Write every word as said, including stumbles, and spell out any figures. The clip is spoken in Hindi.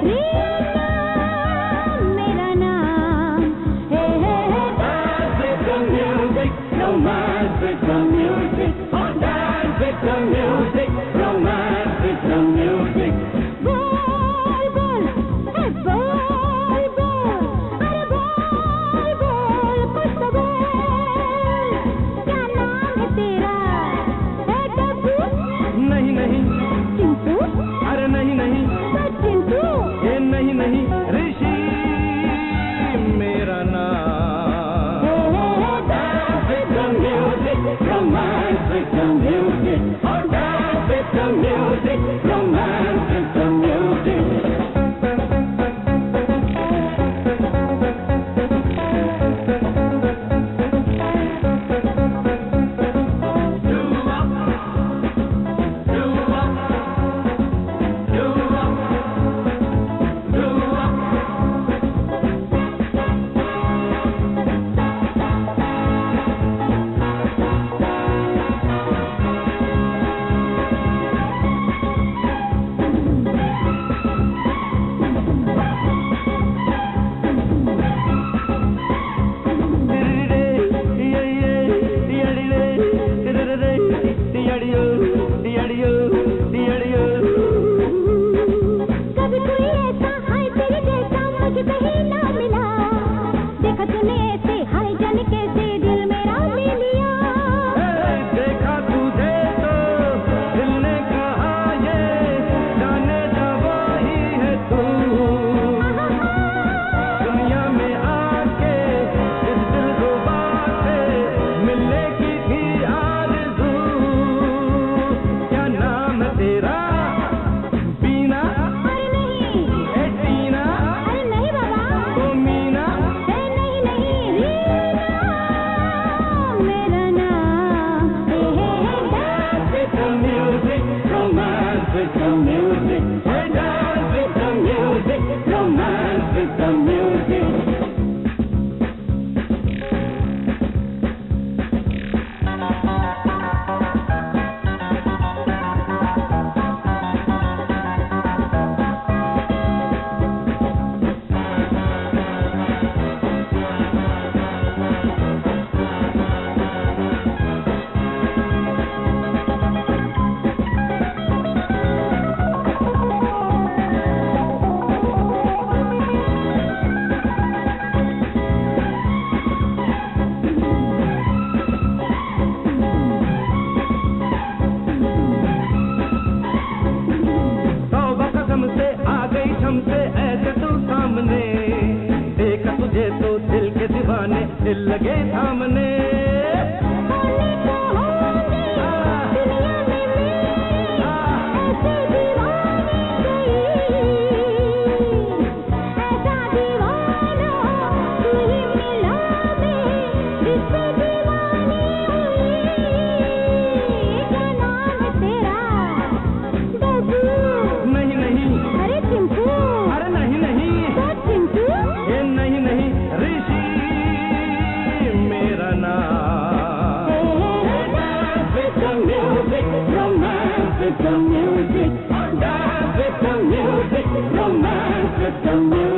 मेरा नाम है Dance with the music, romance with the music. Oh, dance with the music, romance with the music. बोल बोल है बोल बोल अरे बोल बोल कुछ तो बोल क्या नाम है तेरा है डब्बू नहीं नहीं चिंटू अरे नहीं नहीं तो चिंटू ये नहीं नहीं ऋषि मेरा नाम Dance with the music, romance with the music. Oh, dance with the music, romance with the music. कभी कोई ऐसा हाय तेरे जैसा मुझे कहीं ना मिला देखा तूने ऐसे हाय जाने कैसे दिल मेरा ले लिया देखा तुझे तो दिल ने कहा ये जाने जा वही है तू दुनिया में आके इस दिल रुबा से मिलने की थी आरज़ू क्या नाम है तेरा बीना अरे नहीं ए टीना अरे नहीं बाबा ओ मीना ए नहीं नहीं रीना मेरा नाम है Dance with the music, romance with the music. Hey, dance with the music, romance with the music. तौबा कसम से आ गई हमसे ऐसे तू सामने देखा तुझे तो दिल के दीवाने दिल लगे थामने होने को होंगे दुनिया में मेरे ऐसे दीवाने कोई ऐसा दीवाना तू ही मिला दे जिससे दीवानी हुई क्या नाम है तेरा डब्बू नहीं नहीं अरे चिंटू अरे नहीं नहीं तो चिंटू ये नहीं नहीं ऋषि मेरा नाम Dance with the music, romance with the music. Dance with the music, romance with the music.